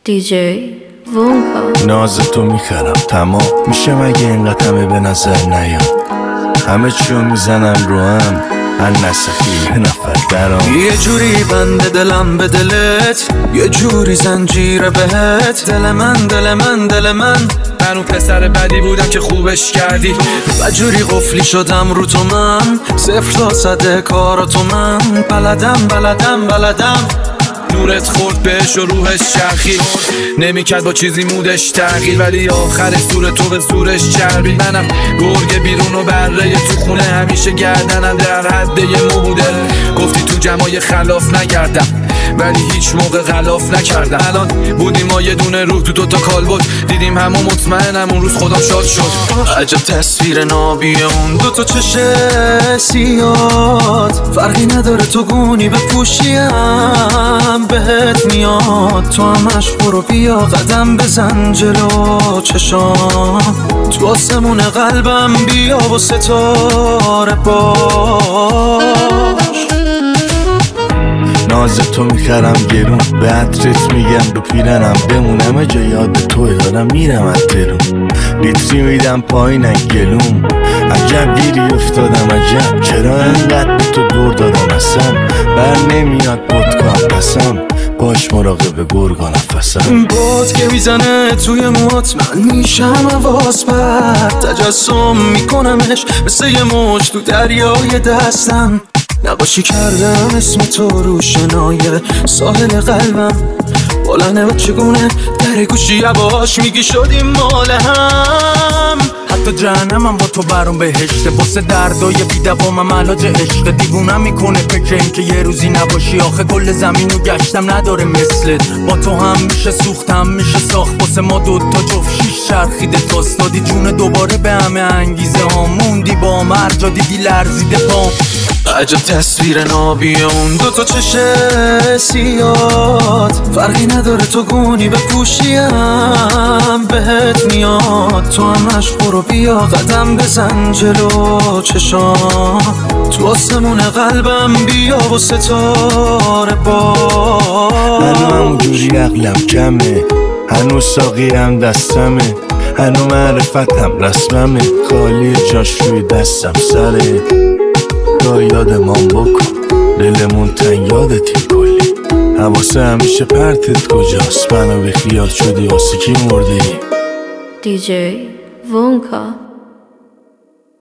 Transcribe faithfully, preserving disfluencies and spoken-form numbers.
دیجی وونکا. ناز تو میخرم تمام میشه مگه اینقدر همه به نظر نیاد؟ همه چیو میزنن رو هم هر نسخی یه نفر درام. یه جوری بنده دلم به دلت، یه جوری زنجیره بهت. دل من دل من دل من من اون پسر بدی بودم که خوبش کردی. و جوری قفلی شدم رو تو من، صفر تا صد کارا تو من. بلدم بلدم بلدم نورت خورد بهش و روحش چرخید. نمیکرد با چیزی مودش تغییر، ولی آخر زور تو به زورش چربید. منم گرگ بیرون و بره تو خونه، همیشه گردنم در حد یه مو بوده. گفتی تو جمعای خلاف نگردم، ولی هیچ موقع غلاف نکردم. الان بودیم ما یه دونه روح تو دوتا کال بود، دیدیم همه مطمئنم اون روز خودم شاد شد. عجب تصویر نابی اون دوتا چشه سیاد، فرقی نداره تو گونی بپوشیم بهت میاد. تو همش برو بیا قدم بزن جلو چشام، تو آسمون قلبم بیا و ستاره باش. ناز تو میخرم گرون، به عطرت میگم رو پیرنم بمونم. جا یاد توی دارم میرم از درون، لیتری میدم پایین گلوم. عجب گیری افتادم عجب، چرا انقدر به تو دور دادم اصلا. بر نمیاد پودکا قسم، باش مراقب گرگا نفسم. باد که میزنه توی موت من میشم حواس پرت. تجسم میکنمش مثل یه موج تو دریای دستم. نقاشی کردم اسم تو رو شنای ساحل قلبم. بلنه و چگونه در گوشی عباش میگی شدیم مال هم. حتی جهنمم با تو برام بهشته، واسه دردای بی‌دوامم علاج عشق. دیوونم میکنه فکر این که یه روزی نباشی. آخه کل زمینو گشتم نداره مثلت. با تو هم میشه سوختم میشه ساخت، واسه ما دوتا جفت شیش چرخیده تاست. دادی جون دوباره به همه انگیزه ها، موندی با مرجا دیدی لرزیده پام. عجب تصویر نابی اون دوتا چشه سیاد، فرقی نداره تو گونی بپوشیم بهت میاد. تو همش برو بیا قدم بزن جلو چشام، تو آسمون قلبم بیا و ستاره باش. هنو همونجوری عقلم کمه، هنو ساقیم دستمه، هنو معرفتم رسممه. خالی جاش روی دستم سره، تا یادمان بکن دلمون تنگ یادتی کلی. حواسه همیشه پرتت کجاست، منو به خیال شدی واسه کی مردی؟ دیجی وونکا.